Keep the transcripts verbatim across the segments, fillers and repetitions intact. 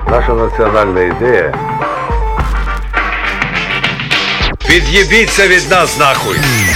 Наша національна ідея – від'єбіться від нас нахуй!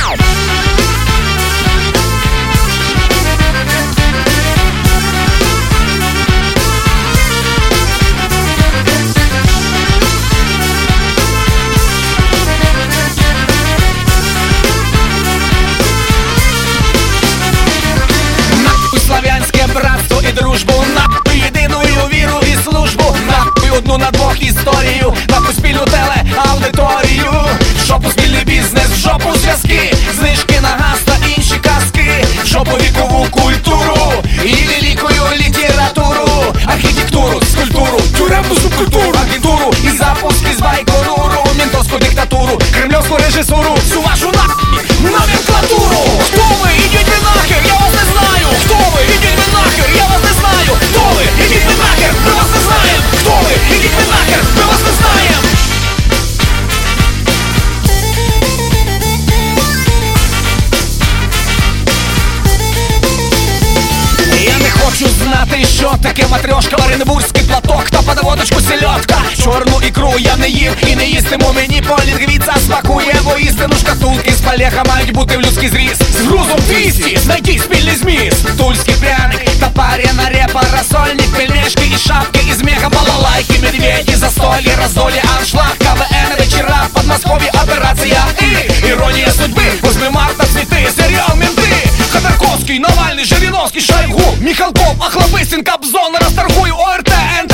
Нахуй славянське братство і дружбу, нахуй єдиною віру і службу, нахуй одну на двох історію, нахуй спільну телеаудиторію, в жопу спільний бізнес, в жопу зв'язки, знижки на газ та інші казки, в жопу вікову культуру і великою літературу, архітектуру, скульптуру, тюремну субкультуру, агентуру і запуски з Байконуру, ментовську диктатуру, кремльовську режисуру, всю вашу нахуй номенклатуру. Хто ви? Ідіть ви нахер, я вас не знаю. Хто ви? Ідіть ви нахер, я вас не знаю. Хто ви? Ідіть ви нахер, ми вас не знаємо. Хто ви? Ідіть ви нахер, ми вас не знаємо. Я не хочу знати, що таке матрьошка, оренбурзький платок та подаводочку сельодка. Чорну ікру я не їв і не їстиму, мені полінгвіца смакує, бо істину шкатулки з палеха мають бути в людський зріз. З грузом двісті знайти спільний зміст. Тульський пряник та парена репа, рассольник, пельмешки і шапки із меха, балалайки, медведі, застолье, раздолье, аншлаг, КВН, вечера в Подмосковье, операція І, іронія судьби, восьмого марта, цвіти, серіал «Менти», Ходорковський, Навальний, Жириновський, Шойгу, Михалков, Охлобыстин, Кобзон, Расторгуй, ОРТ, НТ,